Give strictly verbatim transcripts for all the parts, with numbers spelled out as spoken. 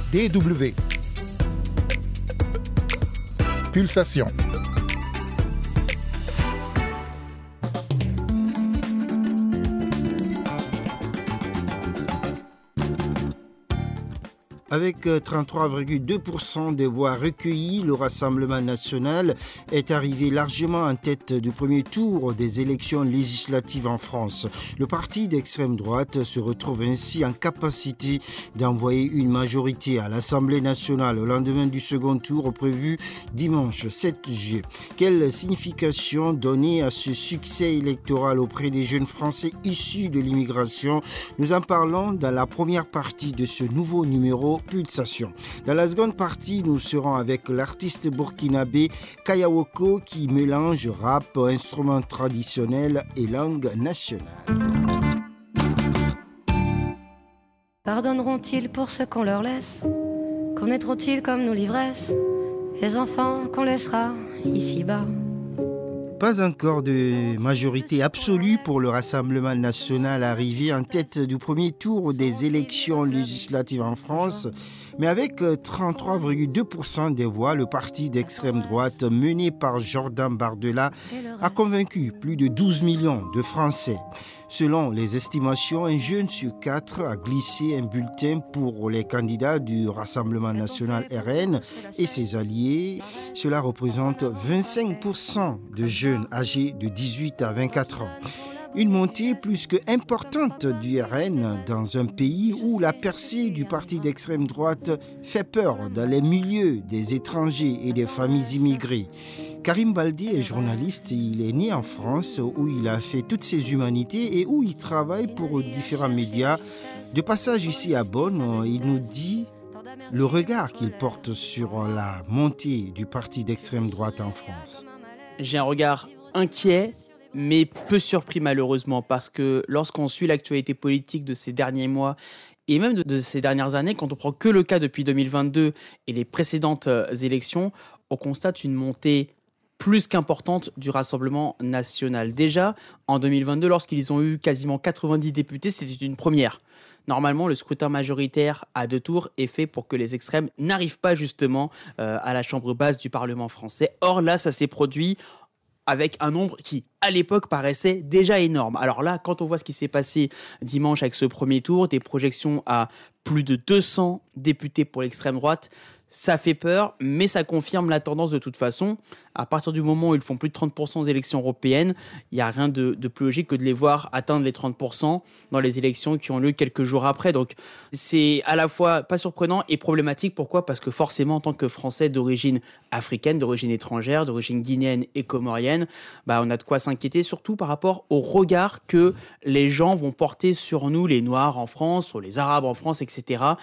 D W. Pulsation. Avec trente-trois virgule deux pour cent des voix recueillies, le Rassemblement national est arrivé largement en tête du premier tour des élections législatives en France. Le parti d'extrême droite se retrouve ainsi en capacité d'envoyer une majorité à l'Assemblée nationale au lendemain du second tour prévu dimanche sept juillet. Quelle signification donner à ce succès électoral auprès des jeunes Français issus de l'immigration? Nous en parlons dans la première partie de ce nouveau numéro Pulsation. Dans la seconde partie, nous serons avec l'artiste burkinabé Kayawoko qui mélange rap, instruments traditionnels et langue nationale. Pardonneront-ils pour ce qu'on leur laisse? Connaîtront-ils comme nous l'ivresse les enfants qu'on laissera ici-bas? Pas encore de majorité absolue pour le Rassemblement national arrivé en tête du premier tour des élections législatives en France. Mais avec trente-trois virgule deux pour cent des voix, le parti d'extrême droite mené par Jordan Bardella a convaincu plus de douze millions de Français. Selon les estimations, un jeune sur quatre a glissé un bulletin pour les candidats du Rassemblement national R N et ses alliés. Cela représente vingt-cinq pour cent de jeunes âgés de dix-huit à vingt-quatre ans. Une montée plus que importante du R N dans un pays où la percée du parti d'extrême droite fait peur dans les milieux des étrangers et des familles immigrées. Karim Baldi est journaliste, il est né en France où il a fait toutes ses humanités et où il travaille pour différents médias. De passage ici à Bonn, il nous dit le regard qu'il porte sur la montée du parti d'extrême droite en France. J'ai un regard inquiet, mais peu surpris malheureusement, parce que lorsqu'on suit l'actualité politique de ces derniers mois et même de, de ces dernières années, quand on prend que le cas depuis deux mille vingt-deux et les précédentes euh, élections, on constate une montée plus qu'importante du Rassemblement national. Déjà, en deux mille vingt-deux, lorsqu'ils ont eu quasiment quatre-vingt-dix députés, c'était une première. Normalement, le scrutin majoritaire à deux tours est fait pour que les extrêmes n'arrivent pas justement euh, à la chambre basse du Parlement français. Or là, ça s'est produit avec un nombre qui, à l'époque, paraissait déjà énorme. Alors là, quand on voit ce qui s'est passé dimanche avec ce premier tour, des projections à plus de deux cents députés pour l'extrême droite, ça fait peur, mais ça confirme la tendance de toute façon. À partir du moment où ils font plus de trente pour cent aux élections européennes, il n'y a rien de, de plus logique que de les voir atteindre les trente pour cent dans les élections qui ont lieu quelques jours après. Donc c'est à la fois pas surprenant et problématique. Pourquoi ? Parce que forcément, en tant que Français d'origine africaine, d'origine étrangère, d'origine guinéenne et comorienne, bah, on a de quoi s'inquiéter, surtout par rapport au regard que les gens vont porter sur nous, les Noirs en France, sur les Arabes en France, et cetera.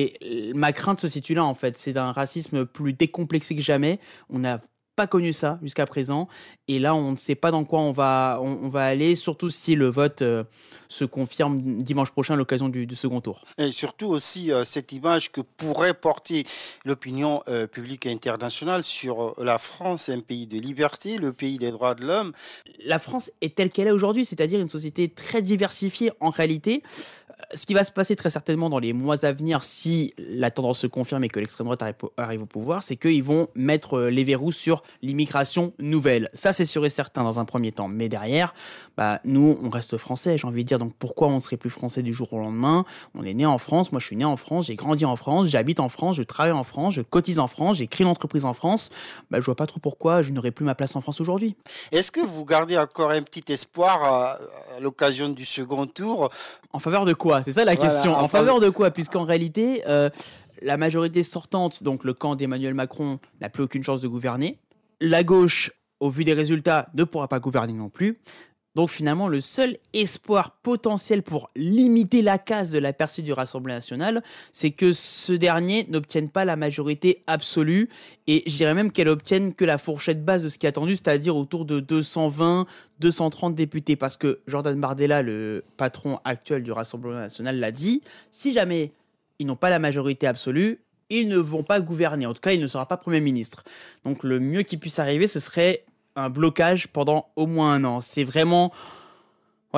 Et ma crainte se situe là, en fait. C'est d'un racisme plus décomplexé que jamais. On n'a pas connu ça jusqu'à présent, et là on ne sait pas dans quoi on va, on, on va aller, surtout si le vote euh, se confirme dimanche prochain à l'occasion du, du second tour. Et surtout aussi euh, cette image que pourrait porter l'opinion euh, publique internationale sur euh, la France, un pays de liberté, le pays des droits de l'homme. La France est telle qu'elle est aujourd'hui, c'est-à-dire une société très diversifiée en réalité. Ce qui va se passer très certainement dans les mois à venir, si la tendance se confirme et que l'extrême droite arrive au pouvoir, c'est qu'ils vont mettre les verrous sur l'immigration nouvelle. Ça, c'est sûr et certain dans un premier temps. Mais derrière, bah, nous, on reste français, j'ai envie de dire. Donc pourquoi on ne serait plus français du jour au lendemain ? On est né en France, moi je suis né en France, j'ai grandi en France, j'habite en France, je travaille en France, je cotise en France, j'ai créé une entreprise en France. Bah, je vois pas trop pourquoi je n'aurais plus ma place en France aujourd'hui. Est-ce que vous gardez encore un petit espoir à, à l'occasion du second tour ? En faveur de quoi ? C'est ça la Voilà, question. En, en faveur de quoi ? Puisqu'en réalité, euh, la majorité sortante, donc le camp d'Emmanuel Macron, n'a plus aucune chance de gouverner. La gauche, au vu des résultats, ne pourra pas gouverner non plus. Donc finalement, le seul espoir potentiel pour limiter la casse de la percée du Rassemblement national, c'est que ce dernier n'obtienne pas la majorité absolue. Et je dirais même qu'elle obtienne que la fourchette basse de ce qui est attendu, c'est-à-dire autour de deux cent vingt, deux cent trente députés. Parce que Jordan Bardella, le patron actuel du Rassemblement national, l'a dit, si jamais ils n'ont pas la majorité absolue, ils ne vont pas gouverner. En tout cas, il ne sera pas Premier ministre. Donc le mieux qui puisse arriver, ce serait un blocage pendant au moins un an. C'est vraiment...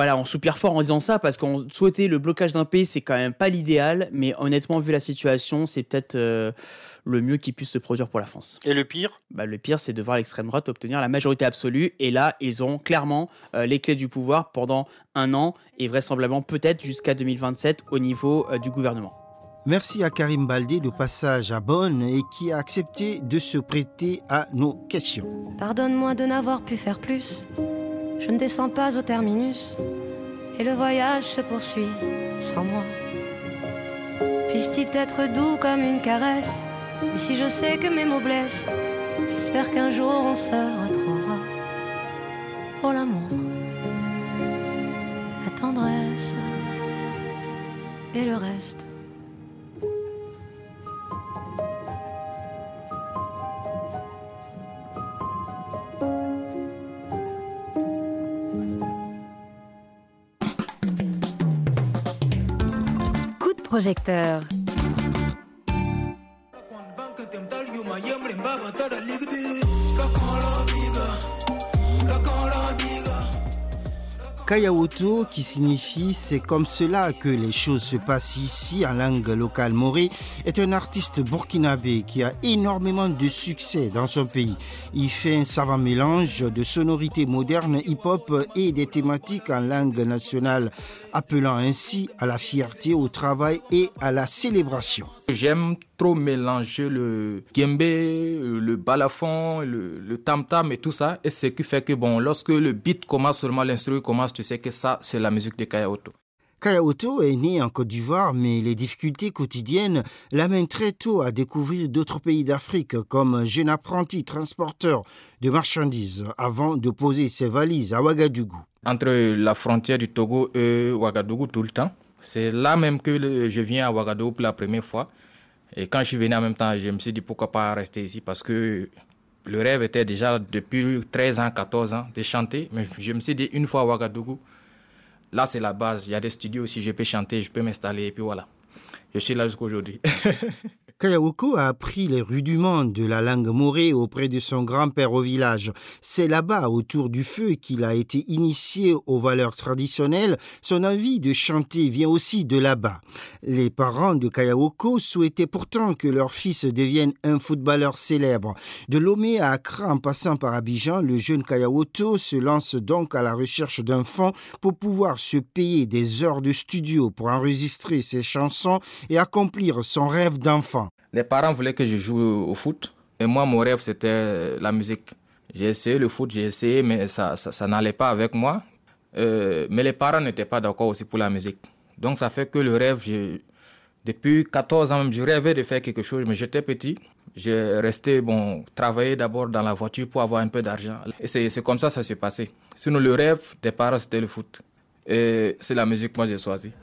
Voilà, on soupire fort en disant ça parce qu'on souhaitait le blocage d'un pays, c'est quand même pas l'idéal, mais honnêtement, vu la situation, c'est peut-être euh, le mieux qui puisse se produire pour la France. Et le pire ? Bah, le pire, c'est de voir l'extrême droite obtenir la majorité absolue. Et là, ils auront clairement euh, les clés du pouvoir pendant un an et vraisemblablement peut-être jusqu'à deux mille vingt-sept au niveau euh, du gouvernement. Merci à Karim Baldé de passage à Bonn et qui a accepté de se prêter à nos questions. Pardonne-moi de n'avoir pu faire plus. Je ne descends pas au terminus et le voyage se poursuit sans moi. Puisse-t-il être doux comme une caresse? Et si je sais que mes mots blessent, j'espère qu'un jour on se retrouvera pour l'amour, la tendresse et le reste. Coup de projecteur. Kayaoto, qui signifie « c'est comme cela que les choses se passent ici » en langue locale morée, est un artiste burkinabé qui a énormément de succès dans son pays. Il fait un savant mélange de sonorités modernes, hip-hop et des thématiques en langue nationale, appelant ainsi à la fierté, au travail et à la célébration. J'aime trop mélanger le djembé, le balafon, le, le tam-tam et tout ça. Et ce qui fait que bon, lorsque le beat commence, seulement l'instrument commence, tu sais que ça, c'est la musique de Kayaoto. Kayaoto est né en Côte d'Ivoire, mais les difficultés quotidiennes l'amènent très tôt à découvrir d'autres pays d'Afrique comme jeune apprenti transporteur de marchandises avant de poser ses valises à Ouagadougou. Entre la frontière du Togo et Ouagadougou tout le temps, c'est là même que je viens à Ouagadougou pour la première fois. Et quand je suis venu en même temps, je me suis dit pourquoi pas rester ici parce que le rêve était déjà depuis treize ans, quatorze ans de chanter. Mais je me suis dit une fois à Ouagadougou, là c'est la base. Il y a des studios aussi, je peux chanter, je peux m'installer et puis voilà. Je suis là jusqu'à aujourd'hui. Kayaoto a appris les rudiments de la langue morée auprès de son grand-père au village. C'est là-bas, autour du feu, qu'il a été initié aux valeurs traditionnelles. Son envie de chanter vient aussi de là-bas. Les parents de Kayaoto souhaitaient pourtant que leur fils devienne un footballeur célèbre. De Lomé à Accra, en passant par Abidjan, le jeune Kayaoto se lance donc à la recherche d'un fonds pour pouvoir se payer des heures de studio pour enregistrer ses chansons et accomplir son rêve d'enfant. Les parents voulaient que je joue au foot. Et moi, mon rêve, c'était la musique. J'ai essayé le foot, j'ai essayé, mais ça, ça, ça n'allait pas avec moi. Euh, mais les parents n'étaient pas d'accord aussi pour la musique. Donc, ça fait que le rêve, je, depuis quatorze ans, je rêvais de faire quelque chose, mais j'étais petit. J'ai resté, bon, travailler d'abord dans la voiture pour avoir un peu d'argent. Et c'est, c'est comme ça que ça s'est passé. Sinon, le rêve des parents, c'était le foot. Et c'est la musique que moi j'ai choisi.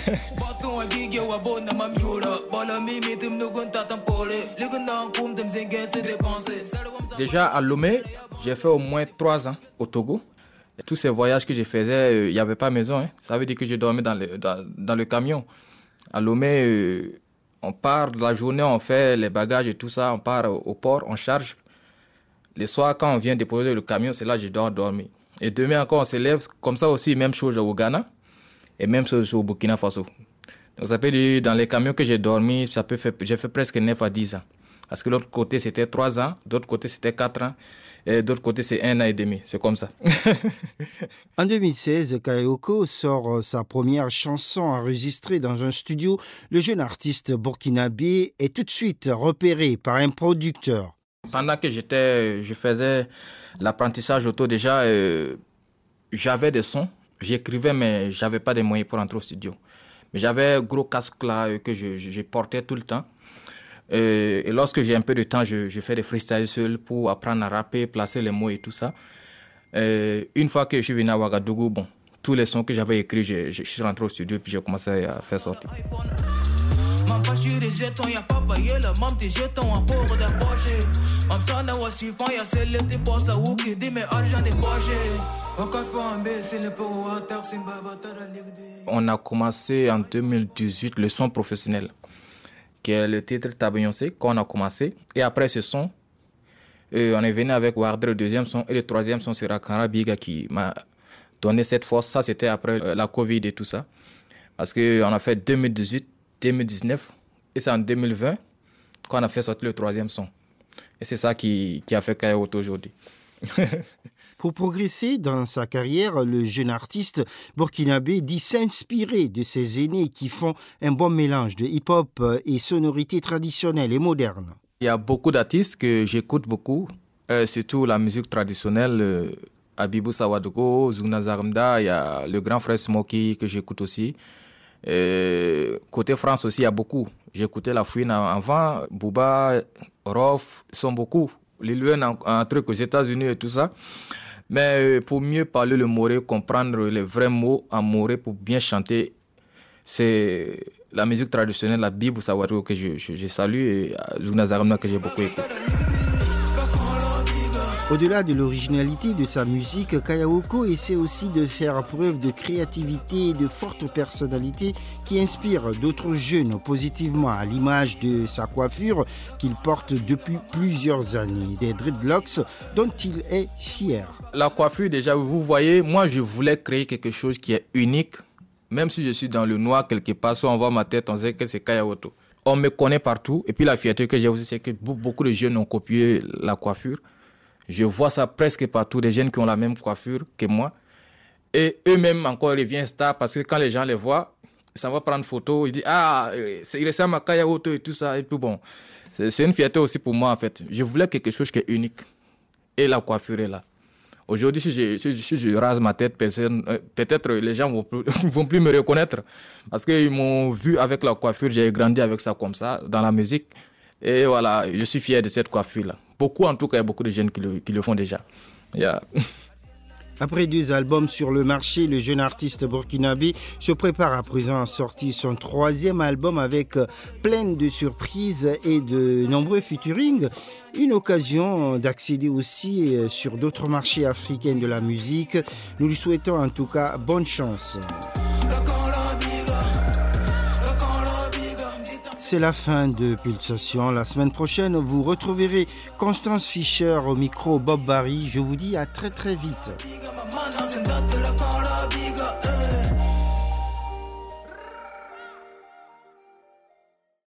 Déjà à Lomé, j'ai fait au moins trois ans au Togo. Et tous ces voyages que je faisais, il n'y avait pas maison. Hein. Ça veut dire que je dormais dans le, dans, dans le camion. À Lomé, euh, on part de la journée, on fait les bagages et tout ça, on part au, au port, on charge. Le soir, quand on vient déposer le camion, c'est là que je dois dormir. Et demain encore, on se lève comme ça aussi, même chose au Ghana et même chose au Burkina Faso. Donc ça peut dire, dans les camions que j'ai dormi, ça peut faire, j'ai fait presque neuf à dix ans. Parce que l'autre côté, c'était trois ans, d'autre côté, c'était quatre ans, et d'autre côté, c'est un an et demi. C'est comme ça. En deux mille seize, Kayaoto sort sa première chanson enregistrée dans un studio. Le jeune artiste burkinabé est tout de suite repéré par un producteur. Pendant que j'étais, je faisais l'apprentissage auto, déjà, euh, j'avais des sons. J'écrivais, mais je n'avais pas de moyens pour entrer au studio. Mais j'avais un gros casque là euh, que je, je, je portais tout le temps. Euh, et lorsque j'ai un peu de temps, je, je fais des freestyles seul pour apprendre à rapper, placer les mots et tout ça. Euh, une fois que je suis venu à Ouagadougou, bon, tous les sons que j'avais écrits, je, je, je suis rentré au studio et j'ai commencé à faire sortir. On a commencé en deux mille dix-huit le son professionnel, qui est le titre Tabillonsé, qu'on a commencé. Et après ce son, euh, on est venu avec Wardre, le deuxième son, et le troisième son sera Kara Biga qui m'a donné cette force. Ça, c'était après euh, la Covid et tout ça. Parce qu'on a fait deux mille dix-huit, deux mille dix-neuf et c'est en deux mille vingt qu'on a fait sortir le troisième son. Et c'est ça qui, qui a fait Kaya Woto aujourd'hui. Pour progresser dans sa carrière, le jeune artiste burkinabé dit s'inspirer de ses aînés qui font un bon mélange de hip-hop et sonorités traditionnelles et modernes. Il y a beaucoup d'artistes que j'écoute beaucoup, euh, surtout la musique traditionnelle, euh, Abibou Sawadogo, Zuna Zaramda, il y a le grand frère Smokey que j'écoute aussi. Euh, côté France aussi, il y a beaucoup. J'écoutais La Fouine avant, Booba, Rof, ils sont beaucoup. Lil Wayne en, en truc aux États-Unis et tout ça. Mais pour mieux parler le moré, comprendre les vrais mots en moré pour bien chanter, c'est la musique traditionnelle, la Bible Sawato que je, je, je salue et Zuna Zaramna que j'ai beaucoup écouté. Au-delà de l'originalité de sa musique, Kaya Woko essaie aussi de faire preuve de créativité et de forte personnalité qui inspire d'autres jeunes positivement, à l'image de sa coiffure qu'il porte depuis plusieurs années, des dreadlocks dont il est fier. La coiffure, déjà, vous voyez, moi je voulais créer quelque chose qui est unique, même si je suis dans le noir quelque part, soit on voit ma tête, on sait que c'est Kaya Woto. On me connaît partout, et puis la fierté que j'ai aussi, c'est que beaucoup de jeunes ont copié la coiffure. Je vois ça presque partout, des jeunes qui ont la même coiffure que moi. Et eux-mêmes encore deviennent stars parce que quand les gens les voient, ça va prendre photo, ils disent « Ah, il ressemble à Kaya Woto et tout ça. » Et puis bon, c'est, c'est une fierté aussi pour moi en fait. Je voulais quelque chose qui est unique. Et la coiffure est là. Aujourd'hui, si je, si, si je rase ma tête, peut-être les gens ne vont, vont plus me reconnaître. Parce qu'ils m'ont vu avec la coiffure, j'ai grandi avec ça comme ça, dans la musique. Et voilà, je suis fier de cette coiffure-là. Beaucoup, en tout cas, il y a beaucoup de jeunes qui le, qui le font déjà. Yeah. Après deux albums sur le marché, le jeune artiste burkinabé se prépare à présent à sortir son troisième album avec plein de surprises et de nombreux featuring. Une occasion d'accéder aussi sur d'autres marchés africains de la musique. Nous lui souhaitons en tout cas bonne chance. C'est la fin de Pulsation. La semaine prochaine, vous retrouverez Constance Fischer au micro Bob Barry. Je vous dis à très très vite.